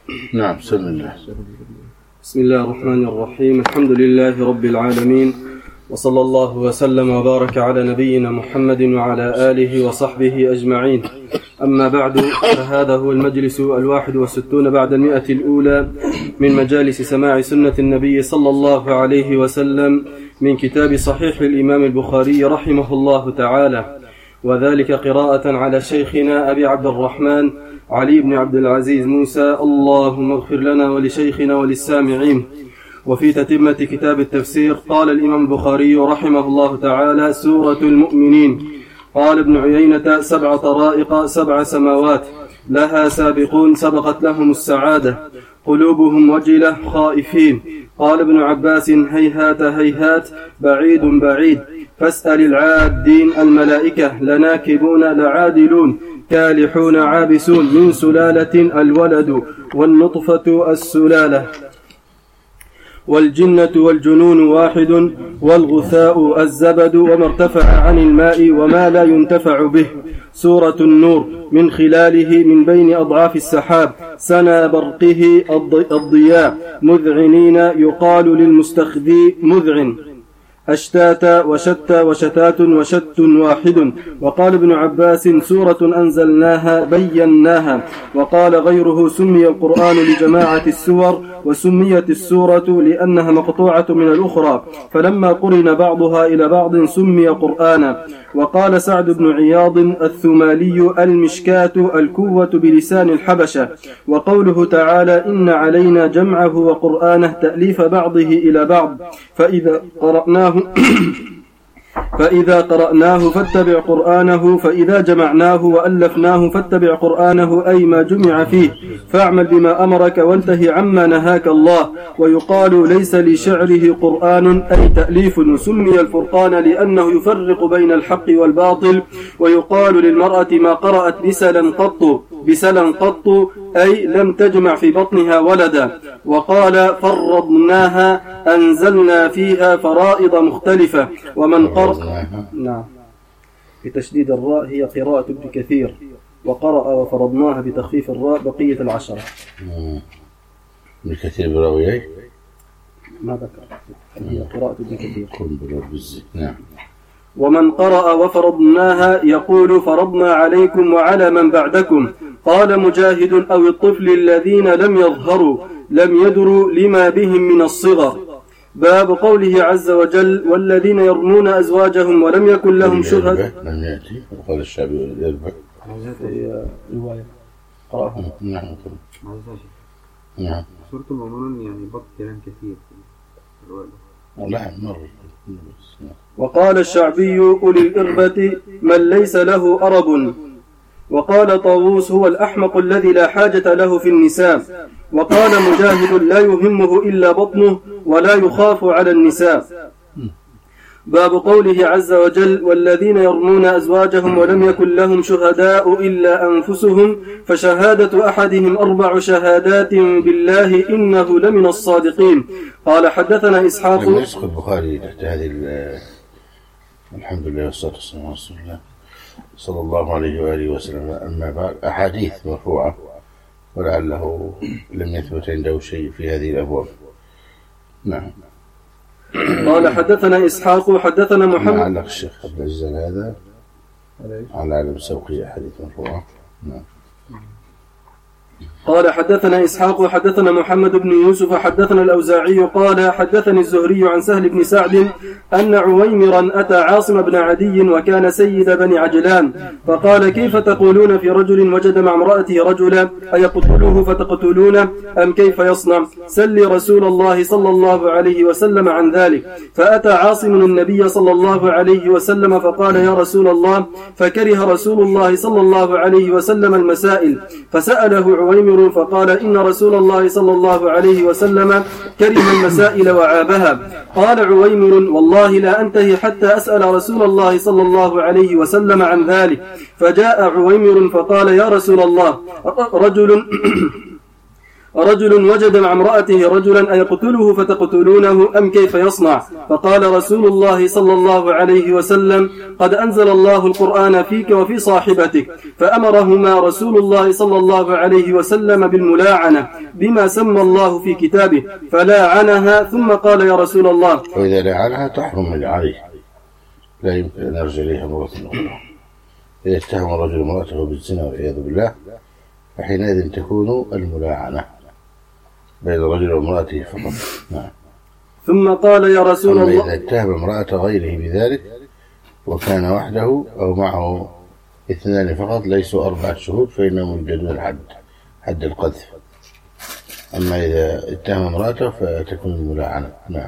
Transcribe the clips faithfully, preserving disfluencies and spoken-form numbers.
نعم. بسم الله. بسم الله الرحمن الرحيم. الحمد لله رب العالمين، وصلى الله وسلم وبارك على نبينا محمد وعلى آله وصحبه أجمعين. أما بعد، فهذا هو المجلس الواحد والستون بعد المئة الأولى من مجالس سماع سنة النبي صلى الله عليه وسلم من كتاب صحيح الإمام البخاري رحمه الله تعالى، وذلك قراءة على شيخنا أبي عبد الرحمن علي بن عبد العزيز موسى، اللهم اغفر لنا ولشيخنا وللسامعين. وفي تتمة كتاب التفسير قال الإمام البخاري رحمه الله تعالى: سورة المؤمنين. قال ابن عيينة: سبع طرائق سبع سماوات لها سابقون سبقت لهم السعادة، قلوبهم وجلة خائفين. قال ابن عباس: هيهات هيهات بعيد بعيد، فاسأل العادين الملائكة لناكبون لعادلون، كالحون عابسون، من سلالة الولد والنطفة السلالة، والجنة والجنون واحد، والغثاء الزبد، وما ارتفع عن الماء وما لا ينتفع به. سورة النور. من خلاله من بين أضعاف السحاب سنا برقه الضياء، مذعنين يقال للمستخذي مذعن، أشتاتا وشتى وشتات وشت واحد. وقال ابن عباس: سورة أنزلناها بيناها. وقال غيره: سمي القرآن لجماعة السور، وسميت السورة لأنها مقطوعة من الأخرى، فلما قرن بعضها إلى بعض سمي قرآنا. وقال سعد بن عياض الثمالي: المشكاة الكوة بلسان الحبشة. وقوله تعالى: إن علينا جمعه وقرآنه، تأليف بعضه إلى بعض، فإذا قرأناه فإذا قرأناه فاتبع قرآنه، فإذا جمعناه وألفناه فاتبع قرآنه، أي ما جمع فيه، فاعمل بما أمرك وانتهي عما نهاك الله. ويقال: ليس لشعره قرآن، أي تأليف. وسمي الفرقان لأنه يفرق بين الحق والباطل. ويقال للمرأة: ما قرأت بسلا قط، بسلا قط أي لم تجمع في بطنها ولدا. وقال: فرضناها، أنزلنا فيها فرائض مختلفة. ومن قرأ نعم بتشديد الراء هي قراءة ابن كثير، وقرأ وفرضناها بتخفيف الراء بقية العشرة. ابن كثير براوي ما ذكر، هي قراءة ابن كثير. نعم. ومن قرأ وفرضناها يقول: فرضنا عليكم وعلى من بعدكم. قال مجاهد: أو الطفل الذين لم يظهروا لم يدروا لما بهم من الصغر. باب قوله عز وجل: والذين يرمون أزواجهم ولم يكن لهم شهداء. لم يأتي وقال الشعبي يربع. هذه رواية قرأها. نعم. نعم. سورة المؤمنون يعني بط كلام كثير. لا مر. وقال الشعبي: أولي الإربة من ليس له أرب. وقال طاووس: هو الأحمق الذي لا حاجة له في النساء. وقال مجاهد: لا يهمه إلا بطنه ولا يخاف على النساء. باب قوله عز وجل: والذين يرمون أزواجهم ولم يكن لهم شهداء إلا أنفسهم، فشهادة أحدهم أربع شهادات بالله إنه لمن الصادقين. قال حدثنا إسحاق. يسقط البخاري تحت هذه الحمد لله والصلاة والسلام على رسول الله صلى الله عليه وآله وسلم. أما بعد، أحاديث مرفوعة ولعله لم يثبت عنده شيء في هذه الأبواب. نعم. قال حدثنا إسحاق حدثنا محمد. علق الشيخ عبد العزيز هذا على علم سوقي أحاديث مرفوعة. نعم. قال حدثنا إسحاق حدثنا محمد بن يوسف حدثنا الأوزاعي قال حدثني الزهري عن سهل بن سعد أن عويمرا أتى عاصم بن عدي وكان سيد بني عجلان، فقال: كيف تقولون في رجل وجد مع امرأته رجلا، أيقتله فتقتلونه أم كيف يصنع؟ سل رسول الله صلى الله عليه وسلم عن ذلك. فأتى عاصم النبي صلى الله عليه وسلم فقال: يا رسول الله. فكره رسول الله صلى الله عليه وسلم المسائل، فسأله عويمر فقال: إن رسول الله صلى الله عليه وسلم كره المسائل وعابها. قال عويمر: والله لا أنتهي حتى أسأل رسول الله صلى الله عليه وسلم عن ذلك. فجاء عويمر فقال: يا رسول الله، رجل رجل وجد مع امرأته رجلا أيقتله فتقتلونه أم كيف يصنع؟ فقال رسول الله صلى الله عليه وسلم قد أنزل الله القرآن فيك وفي صاحبتك، فأمرهما رسول الله صلى الله عليه وسلم بالملاعنة بما سمى الله في كتابه، فلاعنها ثم قال يا رسول الله. وإذا لعنها تحرم عليه، لا يمكن أن يرجع إليها مرة أخرى. إذا اتهم الرجل امرأته بالزنا والعياذ بالله فحينئذ تكون الملاعنة بين الرجل وامرأته فقط. نعم. ثم قال يا رسول الله. الله. إذا اتهم امرأة غيره بذلك وكان وحده أو معه اثنان فقط ليسوا أربعة شهود فإنهم يجدون الحد، حد القذف. أما إذا اتهم امرأته فتكون الملاعنة. نعم.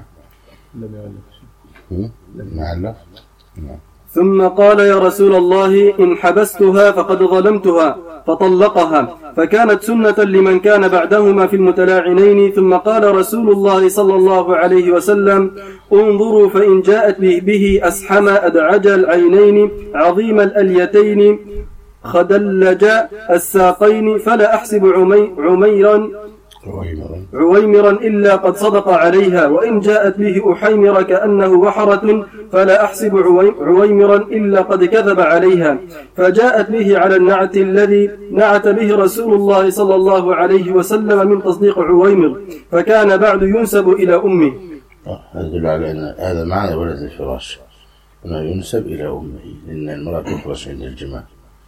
معلف. نعم. ثم قال يا رسول الله إن حبستها فقد ظلمتها، فطلقها، فكانت سنة لمن كان بعدهما في المتلاعنين. ثم قال رسول الله صلى الله عليه وسلم انظروا فإن جاءت به أسحم أدعج العينين عظيم الأليتين خدلج الساقين فلا أحسب عمي عميرا عويمرا إلا قد صدق عليها، وإن جاءت به أحيمر كأنه وحرة فلا أحسب عويمرا إلا قد كذب عليها. فجاءت به على النعت الذي نعت به رسول الله صلى الله عليه وسلم من تصديق عويمر، فكان بعد ينسب إلى أمه. هذا يدل على أن هذا معنى ولد الفراش، أنه ينسب إلى أمه، إن المرأة تفرش عند الجماع.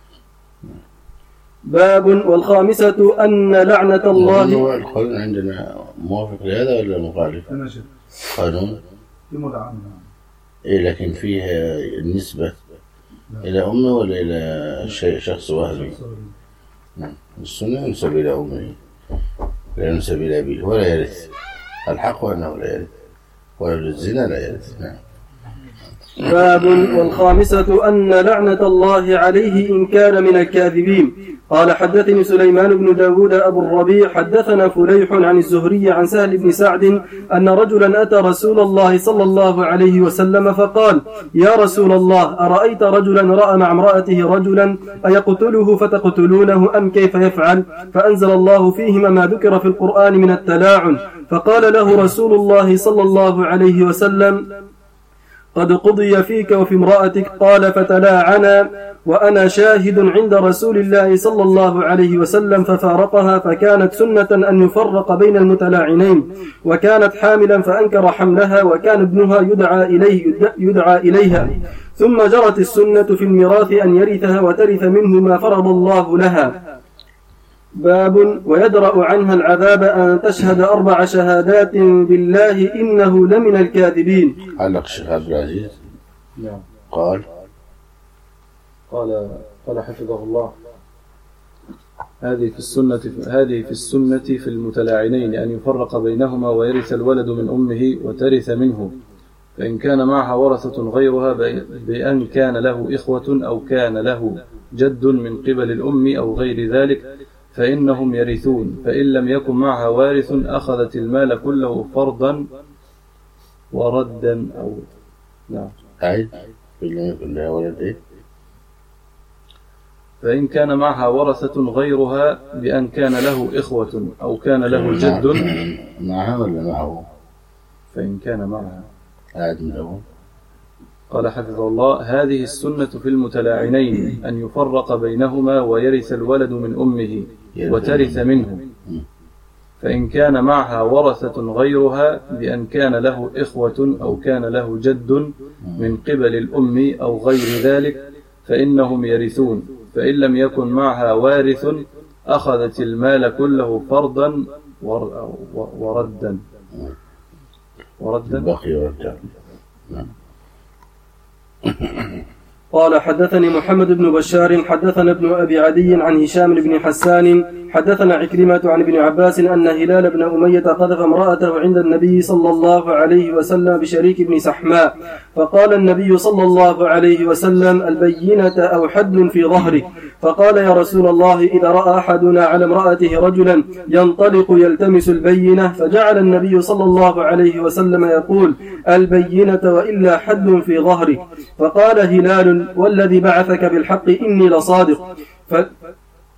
باب. والخامسة أن لعنة الله. القانون عندنا موافق لهذا ولا مخالف؟ قانون إيه، لكن فيها النسبة إلى أمه ولا إلى شيء شخص وهمي؟ السنة ينسب إلى أمه لا ينسب إلى أبيه ولا يرث. الحق أنه لا يرث، ولد الزنا لا يرث. نعم. باب. والخامسة أن لعنة الله عليه إن كان من الكاذبين. قال حدثني سليمان بن داود أبو الربيع حدثنا فليح عن الزهري عن سهل بن سعد أن رجلا أتى رسول الله صلى الله عليه وسلم فقال يا رسول الله أرأيت رجلا رأى مع امرأته رجلا أيقتله فتقتلونه أم كيف يفعل؟ فأنزل الله فيهما ما ذكر في القرآن من التلاعن، فقال له رسول الله صلى الله عليه وسلم قد قضي فيك وفي امرأتك. قال فتلاعنا وأنا شاهد عند رسول الله صلى الله عليه وسلم ففارقها، فكانت سنة أن يفرق بين المتلاعنين، وكانت حاملا فأنكر حملها، وكان ابنها يدعى إليه يدعى إليها. ثم جرت السنة في الميراث أن يرثها وترث منه ما فرض الله لها. باب. ويدرأ عنها العذاب أن تشهد أربع شهادات بالله إنه لمن الكاذبين. علق الشيخ عبد العزيز. نعم. قال قال قال حفظه الله هذه في السنة هذه في السنة في المتلاعنين أن يفرق بينهما ويرث الولد من أمه وترث منه، فإن كان معها ورثة غيرها بأن كان له إخوة أو كان له جد من قبل الأم أو غير ذلك فإنهم يرثون، فإن لم يكن معها وارث أخذت المال كله فرضا وردا. أو نعم. أعيد. فإن لم يكن لها ولد إيه؟ فإن كان معها ورثة غيرها بأن كان له إخوة أو كان له جد. معها ولا معه؟ فإن كان معها. أعد من الأول. قال حفظه الله هذه السنة في المتلاعنين أن يفرق بينهما ويرث الولد من أمه وترث منه، فإن كان معها ورثة غيرها بأن كان له إخوة أو كان له جد من قبل الأم أو غير ذلك فإنهم يرثون، فإن لم يكن معها وارث أخذت المال كله فرضا وردا وردا باقي وردا. قال حدثني محمد بن بشار حدثنا ابن أبي عدي عن هشام بن حسان حدثنا عكرمة عن ابن عباس أن هلال بن أمية قذف امرأته عند النبي صلى الله عليه وسلم بشريك بن سحماء، فقال النبي صلى الله عليه وسلم البينة أو حد في ظهرك؟ فقال يا رسول الله إذا رأى أحدنا على امرأته رجلا ينطلق يلتمس البينة، فجعل النبي صلى الله عليه وسلم يقول البينة وإلا حد في ظهرك. فقال هلال والذي بعثك بالحق إني لصادق. ف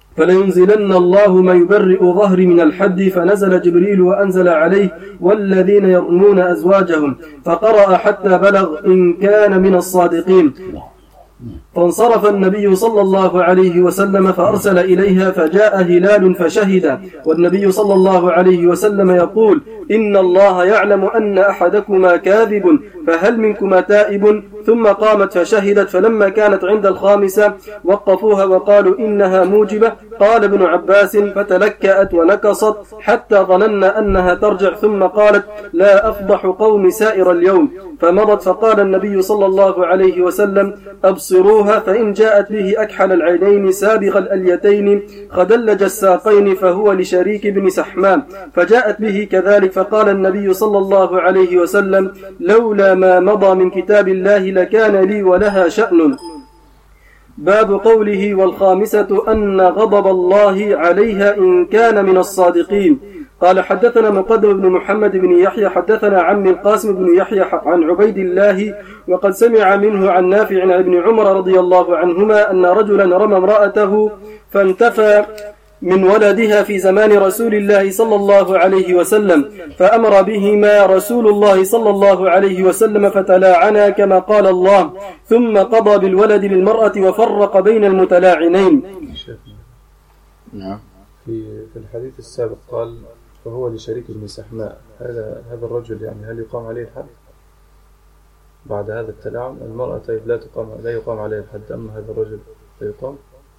فلينزلن الله ما يبرئ ظهري من الحد. فنزل جبريل وأنزل عليه والذين يرمون أزواجهم، فقرأ حتى بلغ إن كان من الصادقين. فانصرف النبي صلى الله عليه وسلم فأرسل إليها، فجاء هلال فشهد، والنبي صلى الله عليه وسلم يقول: إن الله يعلم أن أحدكما كاذب، فهل منكما تائب؟ ثم قامت فشهدت، فلما كانت عند الخامسة وقفوها وقالوا إنها موجبة. قال ابن عباس: فتلكأت ونكصت حتى ظننا أنها ترجع، ثم قالت: لا أفضح قوم سائر اليوم. فمضت، فقال النبي صلى الله عليه وسلم: أبصروها، فإن جاءت به أكحل العينين سابغ الأليتين خدلج الساقين فهو لشريك بن سحمان. فجاءت به كذلك، فقال النبي صلى الله عليه وسلم: لولا ما مضى من كتاب الله لكان لي ولها شأن. باب قوله: والخامسة أن غضب الله عليها إن كان من الصادقين. قال: حدثنا مقدم بن محمد بن يحيى حدثنا عمي القاسم بن يحيى عن عبيد الله، وقد سمع منه عن نافع عن ابن عمر رضي الله عنهما أن رجلا رمى امرأته فانتفى من ولدها في زمان رسول الله صلى الله عليه وسلم، فأمر بهما رسول الله صلى الله عليه وسلم فتلاعنا كما قال الله، ثم قضى بالولد للمرأة وفرق بين المتلاعنين. نعم. في في الحديث السابق قال: فهو لشريك بن سحماء. هذا هذا الرجل يعني هل يقام عليه الحد بعد هذا التلاعن؟ المرأة طيب لا تقام لا يقام عليه الحد، أما هذا الرجل فيقام.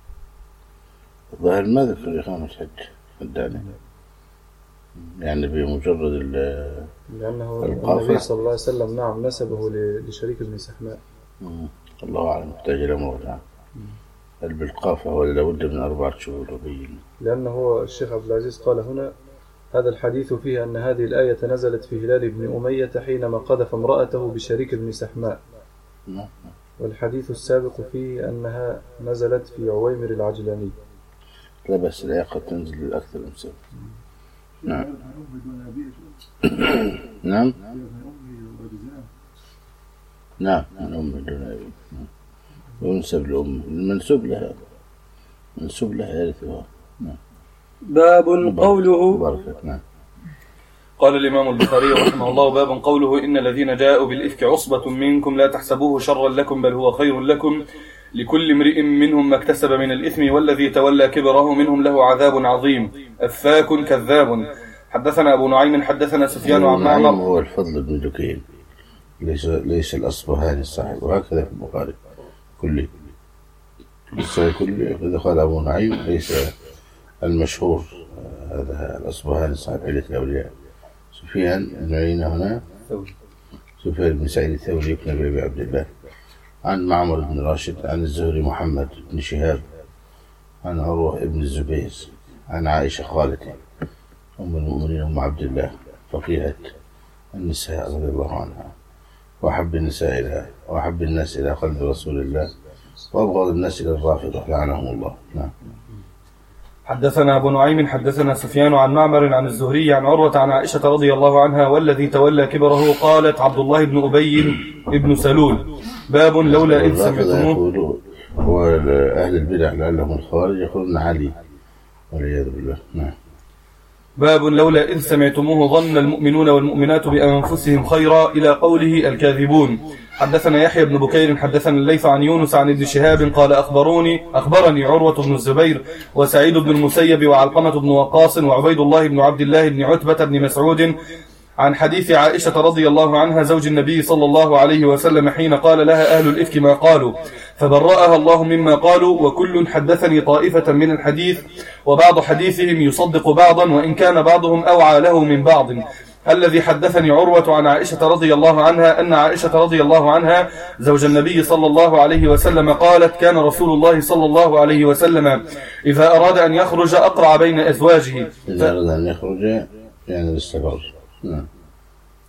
ظاهر ما ذكر إقامة الحج الداني، يعني بمجرد لأنه النبي صلى الله عليه وسلم نعم نسبه لشريك بن سحماء. الله أعلم، محتاج إلى موضع هل بالقافة ولا لابد من أربعة شهور ربيين. لأنه الشيخ عبد العزيز قال هنا: هذا الحديث فيه أن هذه الآية نزلت في هلال بن أمية حينما قذف امرأته بشريك بن سحماء، والحديث السابق فيه أنها نزلت في عويمر العجلاني. لا بس الآية قد تنزل أكثر من سبب. نعم نعم نعم من أم دون أبي، وينسب لأم المنسوب لها منسوب لها يرثها. نعم. باب قوله بركة. نعم. قال الإمام البخاري رحمه الله: باب قوله: إن الذين جاءوا بالإفك عصبة منكم لا تحسبوه شرا لكم بل هو خير لكم، لكل امرئ منهم ما اكتسب من الإثم والذي تولى كبره منهم له عذاب عظيم. أفاك كذاب. حدثنا أبو نعيم حدثنا سفيان عن معمر. هو الفضل بن دكين، ليس ليس الأصبهاني الصاحب، وهكذا في البخاري كله كله إذا قال أبو نعيم ليس المشهور هذا الأصبهاني صاحب علة الأولياء. سفيان بن عيينة هنا سفيان بن سعيد الثوري بن أبي عبد الله، عن معمر بن راشد، عن الزهري محمد بن شهاب، عن عروة بن الزبير، عن عائشة خالتي أم المؤمنين أم عبد الله فقيهة النساء رضي الله عنها، وأحب النساء إلى وأحب الناس إلى قلب رسول الله، وأبغض الناس إلى الرافضة لعنهم الله. نعم. حدثنا أبو نعيم حدثنا سفيان عن معمر عن الزهري عن عروة عن عائشة رضي الله عنها: والذي تولى كبره قالت عبد الله بن أبي بن سلول. باب لولا إذ سمعتموه. وأهل البدع لعلهم الخوارج يقولون علي والعياذ بالله. نعم. باب لولا إذ سمعتموه ظن المؤمنون والمؤمنات بأنفسهم خيرا، إلى قوله الكاذبون. حدثنا يحيى بن بكير حدثنا الليث عن يونس عن ابن شهاب قال: أخبروني أخبرني عروة بن الزبير وسعيد بن المسيب وعلقمة بن وقاص وعبيد الله بن عبد الله بن عتبة بن مسعود عن حديث عائشة رضي الله عنها زوج النبي صلى الله عليه وسلم حين قال لها أهل الإفك ما قالوا، فبرأها الله مما قالوا. وكل حدثني طائفة من الحديث، وبعض حديثهم يصدق بعضا وإن كان بعضهم أوعى له من بعض. الذي حدثني عروة عن عائشة رضي الله عنها أن عائشة رضي الله عنها زوج النبي صلى الله عليه وسلم قالت: كان رسول الله صلى الله عليه وسلم إذا أراد أن يخرج أقرع بين أزواجه. إذا أراد أن يخرج يعني الاستقرار. نعم.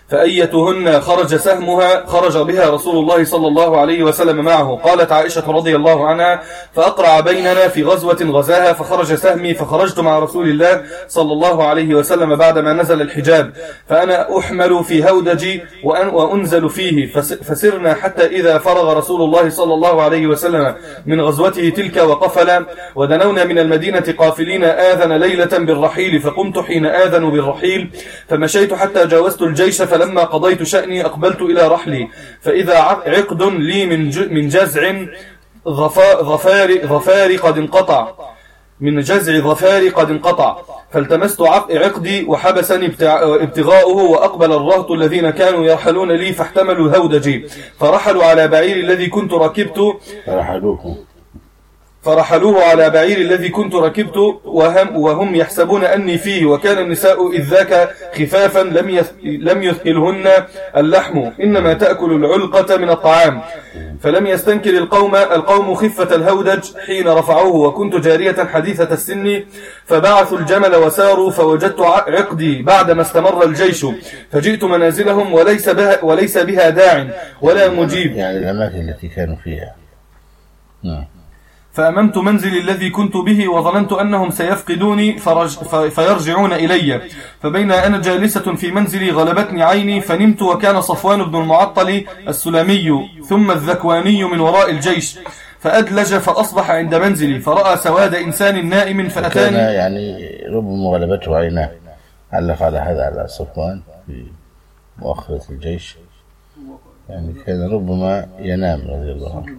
فأيتهن خرج سهمها خرج بها رسول الله صلى الله عليه وسلم معه. قالت عائشة رضي الله عنها: فأقرع بيننا في غزوة غزاها فخرج سهمي فخرجت مع رسول الله صلى الله عليه وسلم بعدما نزل الحجاب، فأنا أحمل في هودجي وأنزل فيه، فسرنا حتى إذا فرغ رسول الله صلى الله عليه وسلم من غزوته تلك وقفل، ودنونا من المدينة قافلين آذن ليلة بالرحيل، فقمت حين آذن بالرحيل فمشيت حتى جاوزت الجيش، فلما قضيت شأني أقبلت إلى رحلي، فإذا عقد لي من جزع ظفار, ظفار قد انقطع من جزع ظفار قد انقطع، فالتمست عقدي وحبسني ابتغاؤه، وأقبل الرهط الذين كانوا يرحلون لي فاحتملوا هودجي، فرحلوا على بعير الذي كنت ركبت فرحلوه فرحلوه على بعير الذي كنت ركبت وهم, وهم يحسبون أني فيه، وكان النساء إذ ذاك خفافا لم لم يثقلهن اللحم، إنما تأكل العلقة من الطعام، فلم يستنكر القوم القوم خفة الهودج حين رفعوه، وكنت جارية حديثة السن، فبعثوا الجمل وساروا، فوجدت عقدي بعدما استمر الجيش، فجئت منازلهم وليس بها, وليس بها داع ولا مجيب، يعني الأماكن التي كانوا فيها. نعم. فأممت منزلي الذي كنت به، وظننت أنهم سيفقدوني فرج فيرجعون إلي، فبين أنا جالسة في منزلي غلبتني عيني فنمت، وكان صفوان بن المعطل السلمي ثم الذكواني من وراء الجيش، فأدلج فأصبح عند منزلي، فرأى سواد إنسان نائم فأتاني. يعني ربما غلبته عيناه، علق على هذا على صفوان في مؤخرة الجيش، يعني كان ربما ينام رضي الله عنه.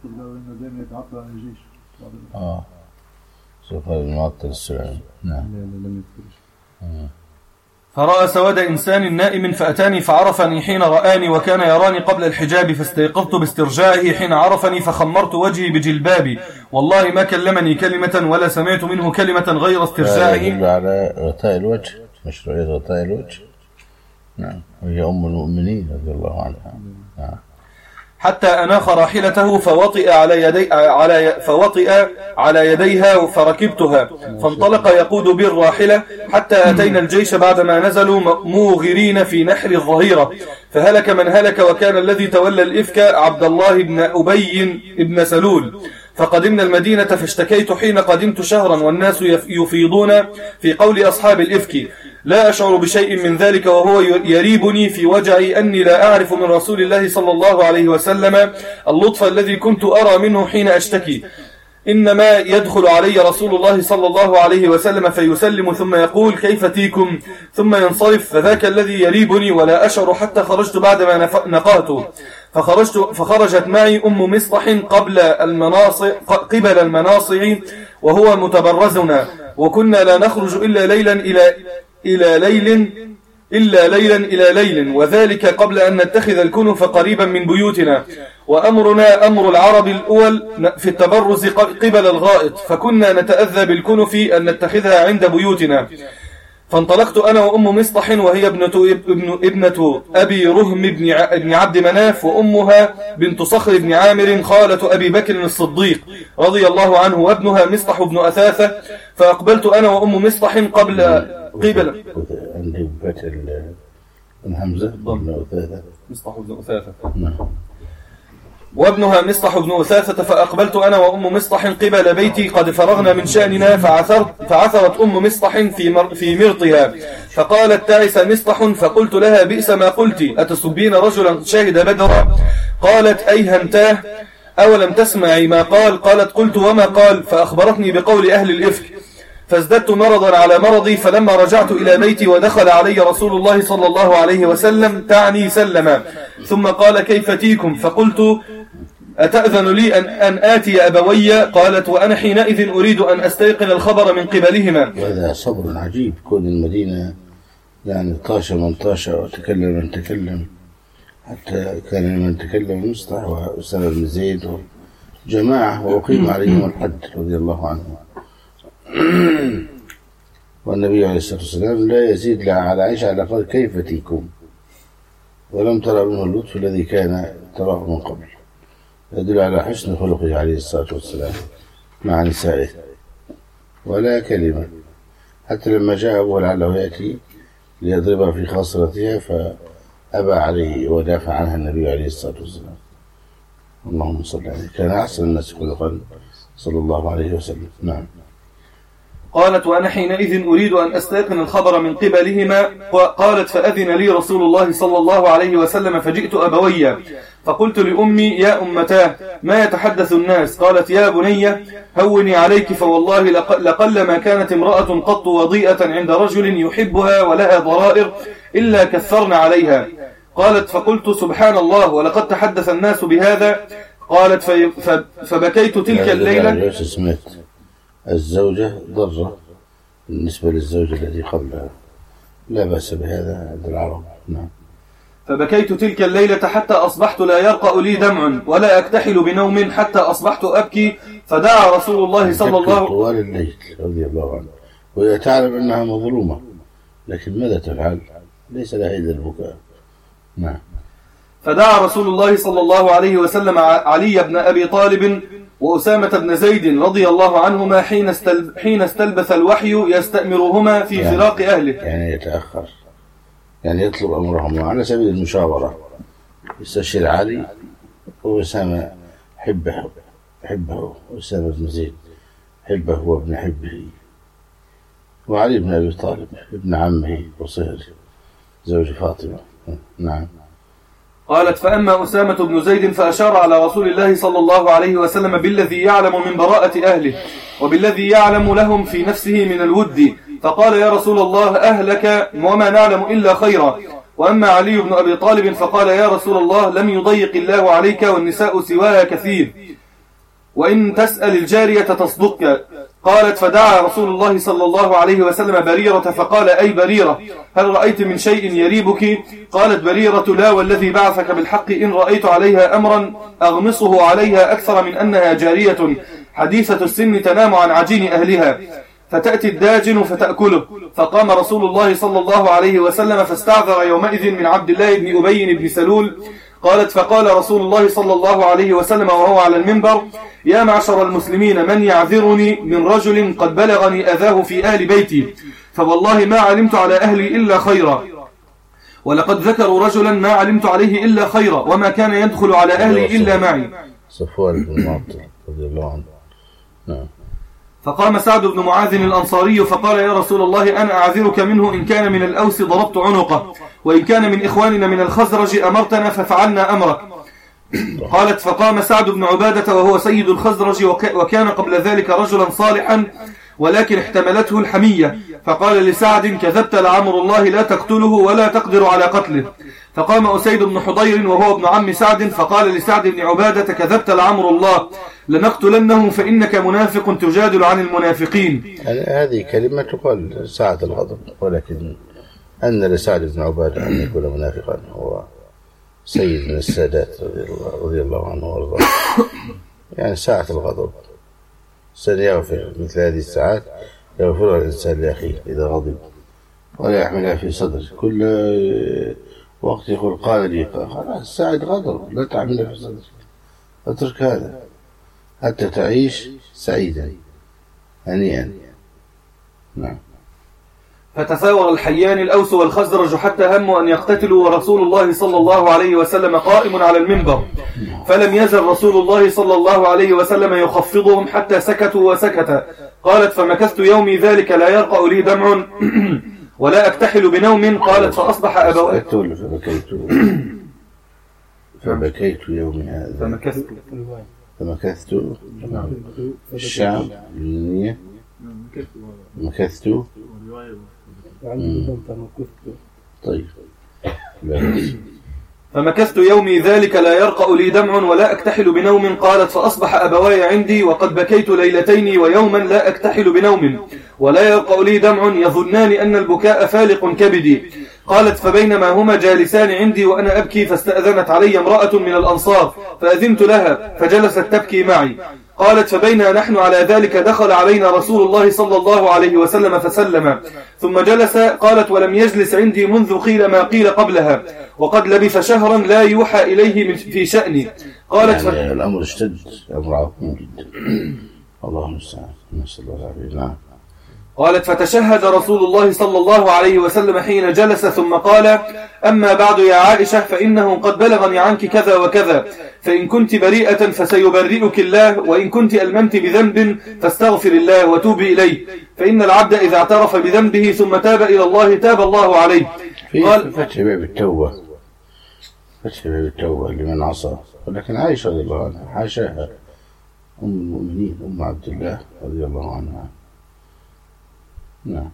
آه صفوان بن المعطل السلمي. نعم. آه. فرأى سواد إنسان نائم فأتاني فعرفني حين رآني، وكان يراني قبل الحجاب، فاستيقظت باسترجاعه حين عرفني، فخمرت وجهي بجلبابي، والله ما كلمني كلمة ولا سمعت منه كلمة غير استرجاعه. يدل على غطاء الوجه، مشروعية غطاء الوجه. نعم، وهي أم المؤمنين رضي الله عنها. نعم. حتى أناخ راحلته فوطئ على يدي على فوطئ على يديها فركبتها، فانطلق يقود بالراحلة حتى أتينا الجيش بعدما نزلوا موغرين في نحر الظهيرة، فهلك من هلك، وكان الذي تولى الإفك عبد الله بن أبي بن سلول. فقدمنا المدينة فاشتكيت حين قدمت شهرا والناس يفيضون في قول أصحاب الإفك، لا أشعر بشيء من ذلك، وهو يريبني في وجعي أني لا أعرف من رسول الله صلى الله عليه وسلم اللطف الذي كنت أرى منه حين أشتكي، إنما يدخل علي رسول الله صلى الله عليه وسلم فيسلم ثم يقول كيف تيكم ثم ينصرف، فذاك الذي يريبني ولا أشعر حتى خرجت بعدما نقاته، فخرجت فخرجت معي أم مصطح قبل المناصع قبل المناصع وهو متبرزنا، وكنا لا نخرج إلا ليلا إلى إلى ليل إلا ليلا إلى ليل، وذلك قبل أن نتخذ الكنف قريبا من بيوتنا، وأمرنا أمر العرب الأول في التبرز قبل الغائط، فكنا نتأذى بالكنف أن نتخذها عند بيوتنا. فانطلقت أنا وأم مصطح وهي ابنة, ابن ابنة أبي رهم بن عبد مناف، وأمها بنت صخر بن عامر خالة أبي بكر الصديق رضي الله عنه، وابنها مصطح بن أثاثة، فأقبلت أنا وأم مصطح قبل قبل عندي فتح بن حمزة بن أثاثة مصطح بن أثاثة وابنها مصطح بن أثاثة، فأقبلت أنا وأم مصطح قبل بيتي قد فرغنا من شأننا، فعثرت فعثرت أم مصطح في مر في مرطها، فقالت تعس مصطح، فقلت لها بئس ما قلت، أتسبين رجلا شهد بدرا؟ قالت أيهنتاه أولم تسمعي ما قال؟ قالت قلت وما قال؟ فأخبرتني بقول أهل الإفك، فازددت مرضا على مرضي، فلما رجعت إلى بيتي ودخل علي رسول الله صلى الله عليه وسلم تعني سلم، ثم قال كيف تيكم؟ فقلت أتأذن لي أن, أن آتي أبوي؟ قالت وأنا حينئذ أريد أن أستيقن الخبر من قبلهما. وهذا صبر عجيب، كون المدينة يعني طاش من طاش وتكلم من تكلم، حتى كان من تكلم مصطح وأسامة بن زيد وجماعة، وأقيم عليهم الحد رضي الله عنهم. والنبي عليه الصلاة والسلام لا يزيد لا على عائشة على قال كيف تيكم، ولم ترى منه اللطف الذي كان تراه من قبل، يدل على حسن خلقه عليه الصلاة والسلام مع نسائه، ولا كلمة، حتى لما جاء أبوه لعله يأتي ليضربها في خاصرتها أبى عليه ودافع عنها النبي عليه الصلاة والسلام. اللهم صل عليه، كان أحسن الناس خلقا صلى الله عليه وسلم. نعم. قالت وأنا حينئذ أريد أن أستيقن الخبر من قبلهما. قالت فأذن لي رسول الله صلى الله عليه وسلم فجئت أبويا فقلت لأمي يا أمتاه ما يتحدث الناس؟ قالت يا بني هوني عليك فوالله لقل ما كانت امرأة قط وضيئة عند رجل يحبها ولها ضرائر إلا كثرنا عليها. قالت فقلت سبحان الله ولقد تحدث الناس بهذا. قالت فبكيت تلك الليلة. الزوجة ضرة بالنسبة للزوجة التي قبلها، لا بأس بهذا عند العرب. نعم. فبكيت تلك الليلة حتى أصبحت لا يرقأ لي دمع ولا أكتحل بنوم حتى أصبحت أبكي. فدعا رسول الله صلى الله عليه وسلم طوال الليل رضي الله عنه وهي تعلم أنها مظلومة، لكن ماذا تفعل؟ ليس لها إلا البكاء. نعم. فدعا رسول الله صلى الله عليه وسلم علي بن أبي طالب وأسامة بن زيد رضي الله عنهما حين حين استلبث الوحي يستأمرهما في يعني فراق أهله، يعني يتأخر، يعني يطلب أمرهم على سبيل المشاورة. يستشير علي وأسامة حبه حبه أسامة بن زيد حبه وابن حبه، وعلي بن أبي طالب ابن عمه وصهر زوج فاطمة. نعم. قالت فأما أسامة بن زيد فأشار على رسول الله صلى الله عليه وسلم بالذي يعلم من براءة أهله وبالذي يعلم لهم في نفسه من الود، فقال يا رسول الله أهلك وما نعلم إلا خيرا. وأما علي بن أبي طالب فقال يا رسول الله لم يضيق الله عليك والنساء سواها كثير وإن تسأل الجارية تصدقك. قالت فدعا رسول الله صلى الله عليه وسلم بريرة فقال أي بريرة هل رأيت من شيء يريبك؟ قالت بريرة لا والذي بعثك بالحق إن رأيت عليها أمرا أغمصه عليها أكثر من أنها جارية حديثة السن تنام عن عجين أهلها فتأتي الداجن فتأكله. فقام رسول الله صلى الله عليه وسلم فاستعذر يومئذ من عبد الله بن أبي بن سلول. قالت فقال رسول الله صلى الله عليه وسلم وهو على المنبر يا معشر المسلمين من يعذرني من رجل قد بلغني أذاه في أهل بيتي فوالله ما علمت على أهلي إلا خيرا ولقد ذكروا رجلا ما علمت عليه إلا خيرا وما كان يدخل على أهلي إلا معي. صفوان بن معطل رضي الله عنه. نعم. فقام سعد بن معاذ الأنصاري فقال يا رسول الله أنا أعذرك منه إن كان من الأوس ضربت عنقه وإن كان من إخواننا من الخزرج أمرتنا ففعلنا أمرك. قالت فقام سعد بن عبادة وهو سيد الخزرج وكان قبل ذلك رجلا صالحا ولكن احتملته الحمية فقال لسعد كذبت لعمر الله لا تقتله ولا تقدر على قتله. فقام أسيد بن حضير وهو ابن عم سعد فقال لسعد بن عبادة كذبت لعمر الله لنقتلنه فإنك منافق تجادل عن المنافقين. هذه كلمة تقال ساعة الغضب، ولكن أن لسعد بن عبادة أن يكون منافقا هو سيد من السادات رضي الله عنه وارضاه. يعني ساعة الغضب سيغفر مثل هذه الساعات يغفرها الإنسان لأخيه إذا غضب ولا يحملها في صدره كل وقت يقول قال لي خلاص ساعة غضب لا تعملها في صدرك، اترك هذا حتى تعيش سعيدا هنيئا. نعم. فتثاور الحيان الأوس والخزرج حتى هموا أن يقتتلوا ورسول الله صلى الله عليه وسلم قائم على المنبر فلم يزل رسول الله صلى الله عليه وسلم يخفضهم حتى سكتوا وسكت. قالت فمكثت يومي ذلك لا يرقأ لي دمع ولا أكتحل بنوم. قالت فأصبح أبوي فبكيت فبكيت يومي هذا فمكثت فمكثت الشام النية مكثت. طيب. فمكثت يومي ذلك لا يرقأ لي دمع ولا أكتحل بنوم. قالت فأصبح أبواي عندي وقد بكيت ليلتين ويوما لا أكتحل بنوم ولا يرقأ لي دمع يظنان أن البكاء فالق كبدي. قالت فبينما هما جالسان عندي وأنا أبكي فاستأذنت علي امرأة من الأنصار فأذنت لها فجلست تبكي معي. قالت فبينا نحن على ذلك دخل علينا رسول الله صلى الله عليه وسلم فسلم ثم جلس. قالت ولم يجلس عندي منذ قيل ما قيل قبلها وقد لبث شهرا لا يوحى إليه في شأني. قالت يعني ف... الأمر اشتد، أمر عظيم جدا. الله المستعان. نسأل الله العافية. نعم. قالت فتشهد رسول الله صلى الله عليه وسلم حين جلس ثم قال أما بعد يا عائشة فإنه قد بلغني عنك كذا وكذا فإن كنت بريئة فسيبرئك الله وإن كنت ألممت بذنب فاستغفر الله وتوبي إليه فإن العبد إذا اعترف بذنبه ثم تاب إلى الله تاب الله عليه. قال فتح باب التوبة فتح باب التوبة لمن عصى ولكن عائشة رضي الله عنها حاشاها أم المؤمنين أم عبد الله رضي الله عنها. نعم.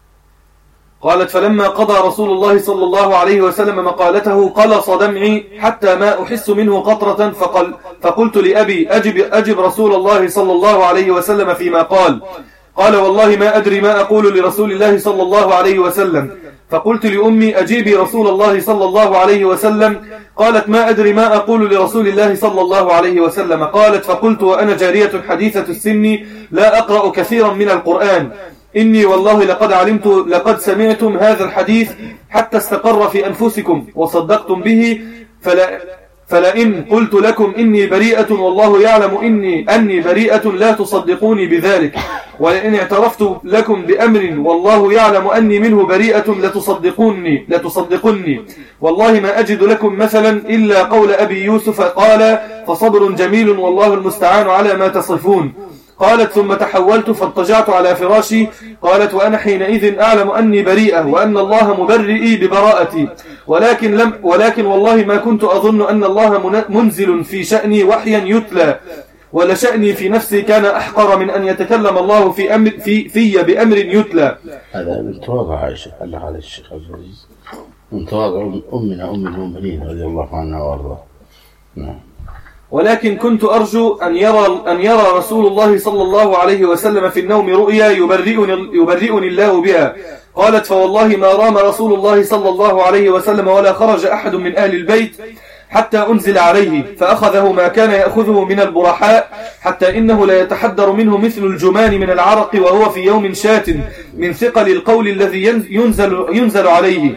قالت فلما قضى رسول الله صلى الله عليه وسلم مقالته قلص دمعي حتى ما أحس منه قطرة فقل فقلت لأبي أجب, أجب رسول الله صلى الله عليه وسلم فيما قال. قال والله ما أدري ما أقول لرسول الله صلى الله عليه وسلم. فقلت لأمي أجيبي رسول الله صلى الله عليه وسلم. قالت ما أدري ما أقول لرسول الله صلى الله عليه وسلم. قالت فقلت وأنا جارية حديثة السن لا أقرأ كثيرا من القرآن إني والله لقد علمت لقد سمعتم هذا الحديث حتى استقر في أنفسكم وصدقتم به فلا فلئن قلت لكم إني بريئة والله يعلم إني أني بريئة لا تصدقوني بذلك ولئن اعترفت لكم بأمر والله يعلم أني منه بريئة لتصدقوني لتصدقني والله ما أجد لكم مثلا إلا قول أبي يوسف قال فصبر جميل والله المستعان على ما تصفون. قالت ثم تحولت فاضطجعت على فراشي. قالت وأنا حينئذ أعلم أني بريئة وأن الله مبرئي ببراءتي ولكن, لم ولكن والله ما كنت أظن أن الله منزل في شأني وحيا يتلى ولا شأني في نفسي كان أحقر من أن يتكلم الله في, أمر في, في بأمر يتلى. هذا من تواضع عائشة الله عليه الشيخ العزيز من تواضع أمنا أم المؤمنين رضي الله عنها وارضاها. نعم. ولكن كنت أرجو أن يرى, أن يرى رسول الله صلى الله عليه وسلم في النوم رؤيا يبرئني, يبرئني الله بها. قالت فوالله ما رام رسول الله صلى الله عليه وسلم ولا خرج أحد من أهل البيت حتى أنزل عليه فأخذه ما كان يأخذه من البرحاء حتى إنه لا يتحدر منه مثل الجمان من العرق وهو في يوم شات من ثقل القول الذي ينزل, ينزل عليه.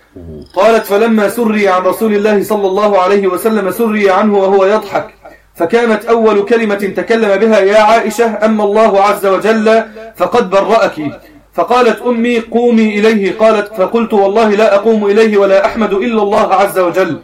قالت فلما سري عن رسول الله صلى الله عليه وسلم سري عنه وهو يضحك فكانت أول كلمة تكلم بها يا عائشة أما الله عز وجل فقد برأك. فقالت أمي قومي إليه. قالت فقلت والله لا أقوم إليه ولا أحمد إلا الله عز وجل.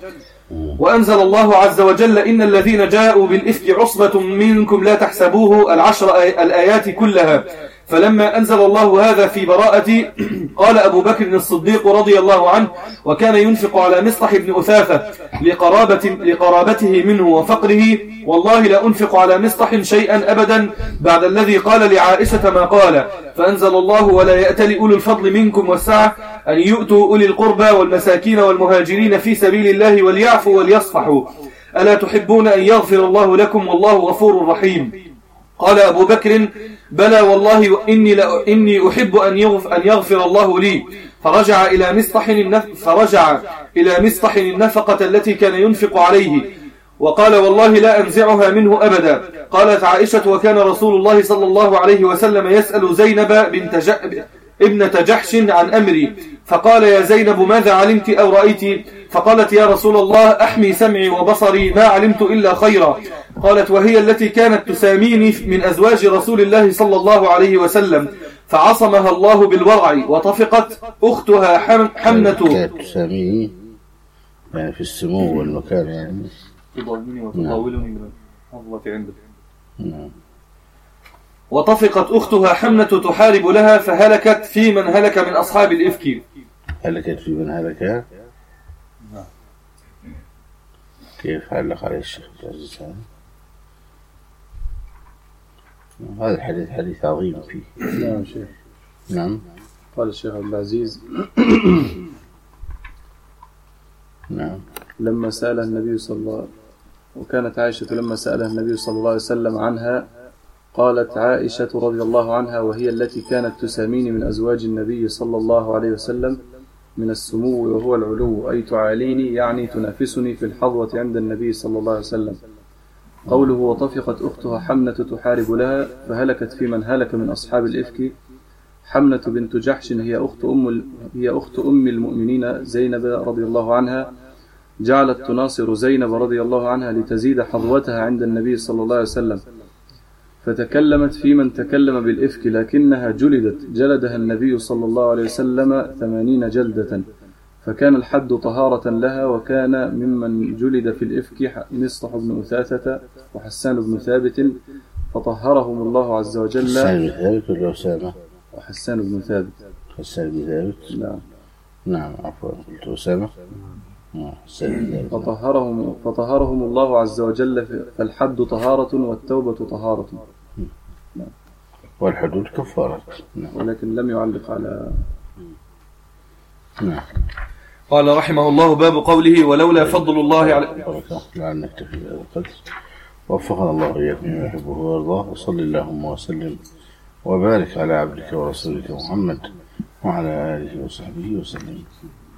وأنزل الله عز وجل إن الذين جاءوا بالإفك عصبة منكم لا تحسبوه العشر الآيات كلها. فلما أنزل الله هذا في براءتي قال أبو بكر الصديق رضي الله عنه وكان ينفق على مصطح بن أثاثة لقرابة لقرابته منه وفقره والله لا أنفق على مصطح شيئا أبدا بعد الذي قال لعائشة ما قال. فأنزل الله ولا يأتل أولو الفضل منكم والسعة أن يؤتوا أولي القربى والمساكين والمهاجرين في سبيل الله وليعفوا وليصفحوا ألا تحبون أن يغفر الله لكم والله غفور رحيم. قال أبو بكر بلى والله إني, إني أحب أن يغفر, أن يغفر الله لي. فرجع إلى مصطح النف... فرجع إلى مصطح النفقة التي كان ينفق عليه وقال والله لا أنزعها منه أبدا. قالت عائشة وكان رسول الله صلى الله عليه وسلم يسأل زينب بنت ج... ابنة جحش عن أمري فقال يا زينب ماذا علمت أو رأيت؟ فقالت يا رسول الله أحمي سمعي وبصري ما علمت إلا خيرا. قالت وهي التي كانت تساميني من أزواج رسول الله صلى الله عليه وسلم فعصمها الله بالورع وطفقت أختها حمنة كانت تساميني يعني في السمو والمكان يعني تضامني وتطاولني من الله عندك. نعم. وطفقت أختها حمنة تحارب لها فهلكت في من هلك من أصحاب الإفك. هلكت في من هلك. كيف علق عليه الشيخ العزيز هذا؟ هذا الحديث حديث عظيم فيه. نعم شيخ. نعم. قال الشيخ عبد العزيز نعم لما سألها النبي صلى الله عليه وسلم وكانت عائشة لما سألها النبي صلى الله عليه وسلم عنها قالت عائشة رضي الله عنها وهي التي كانت تساميني من أزواج النبي صلى الله عليه وسلم من السمو وهو العلو أي تعاليني يعني تنافسني في الحظوة عند النبي صلى الله عليه وسلم. قوله وطفقت أختها حمنة تحارب لها فهلكت في من هلك من أصحاب الإفك. حمنة بنت جحش هي أخت أم هي أخت أم المؤمنين زينب رضي الله عنها جعلت تناصر زينب رضي الله عنها لتزيد حظوتها عند النبي صلى الله عليه وسلم. فتكلمت في من تكلم بالإفك، لكنها جلدت جلدها النبي صلى الله عليه وسلم ثمانين جلدة، فكان الحد طهارة لها. وكان ممن جلد في الإفك مصطح بن أثاثة وحسان بن ثابت فطهرهم الله عز وجل. حسان بن ثابت ولا أسامة؟ وحسان بن ثابت. حسان بن ثابت. نعم. نعم عفوا قلت أسامة. فطهرهم فطهرهم الله عز وجل، فالحد طهارة والتوبة طهارة. نعم. والحدود كفارة. نعم. ولكن لم يعلق على. نعم. قال رحمه الله: باب قوله: ولولا فضل الله على. لعل نكتفي بهذا القدر، وفقنا الله إياكم ما يحبه ويرضاه، وصل اللهم وسلم وبارك على عبدك ورسولك محمد وعلى آله وصحبه وسلم.